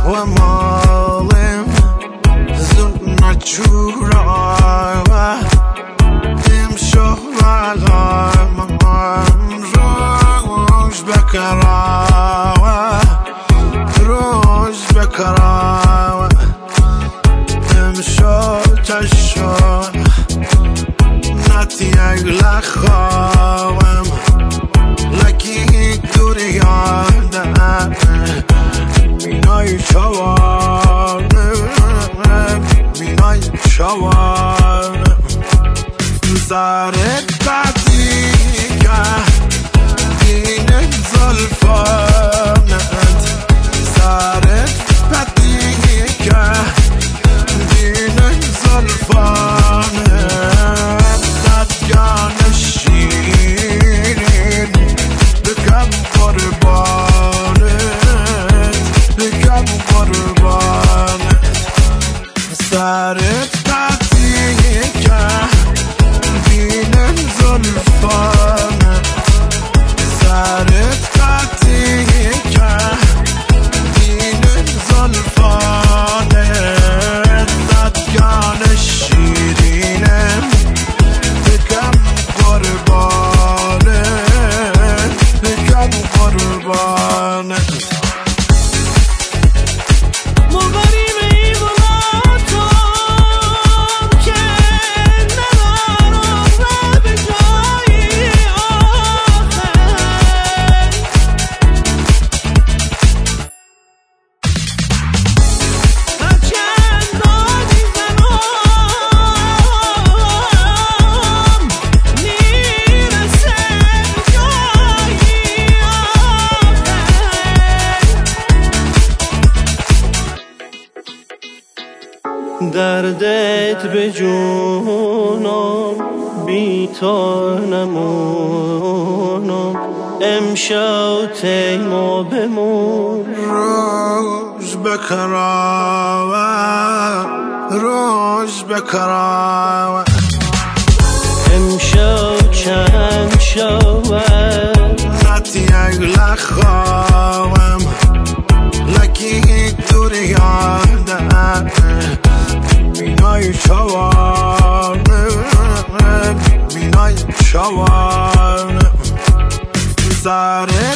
و مالم زود نجورا و امشو علام روش بکرا و روش بکرا و امشو تشو نتی اگل خوام لکی دوری یادم مینای چوار مینای چوار سرت بدی که دین زلفانت سرت بدی که دین زلفانت صدگان شیرین بکم قربانت بکم قربانت سرت بدی که دین زلفانت سرت بدی که دین زلفانت صدگان شیرینم بکم قربانت بکم قربانت دردت به جونم بی تو نمونم امشب تیما بمون روش بکراوه روش بکراوه امشب چند شود نتی اگل خوام لکی دوری یادم مینای چوار مینای چوار سر